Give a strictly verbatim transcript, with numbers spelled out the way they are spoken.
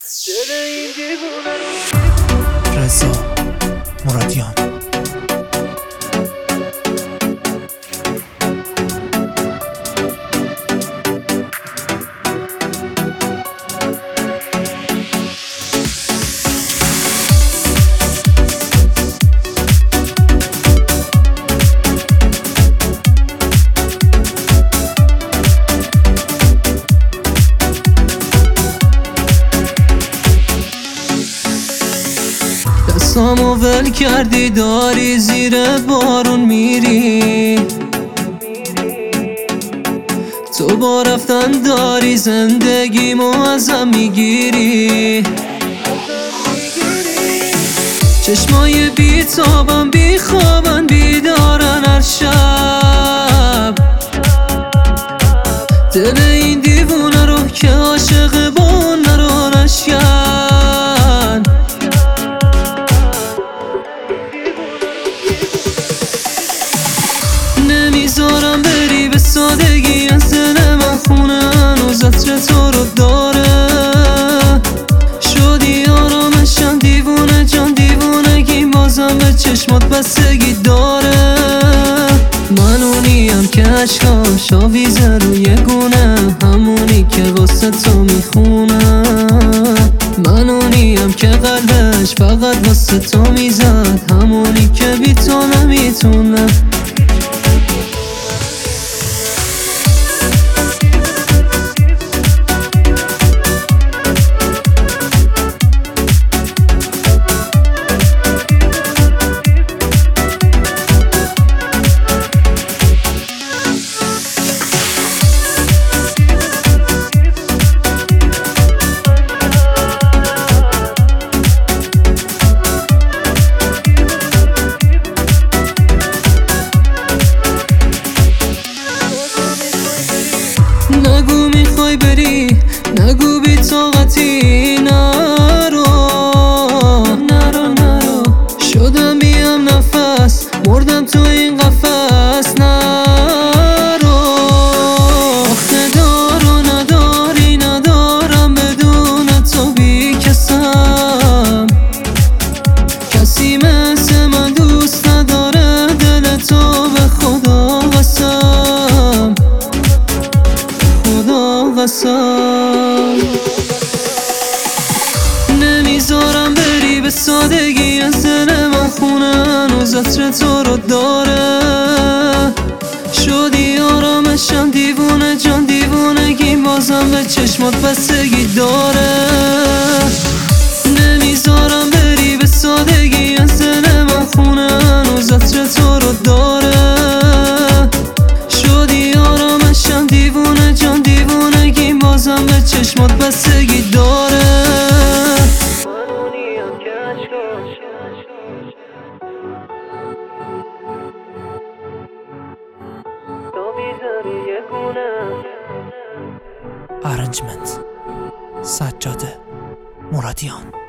رضا مرادیان. دستامو ول کردی داری زیر بارون میری، تو با رفتن داری زندگیمو ازم میگیری. چشمای بیتابم بیخوابن بیدارن هر شب، دل این دیوونه رو که عاشق با اون نرو نشکن. نمیذارم بری به سادگی، از دل من خونه هنوز عطر تو رو داره. شدی آرامشم دیوونه جان، دیوونگی بازم به چشمات بستگی داره. من اونیم که عشقاش آویزه روی گونه، همونی که واسه تو میخونه. من اونیم که قلبش فقط واسه تو میزد، همونی که بی تو نمیتونه. نگو میخوای بری، نگو بی طاقتی، نرو نرو نرو. شدم بیم نفس، مردم تو این قفس، نرو. آخه دار و نداری ندارم بدون تو بی کسم. کسی مثل من دوست نداره دل تو، به خدا قسم قسم. نمیذارم بری به سادگی، از دل من خونه هنوز عطر تو رو داره. شدی آرامشم دیوونه جان، دیوونگی بازم به چشمات بستگی داره. نمیذارم بری به سادگی، از دل من خونه هنوز عطر تو رو داره. شدی آرامشم دیوونه جان، دیوونگی بازم به چشمات بستگی داره. ارنجمنت سجاده مرادیان.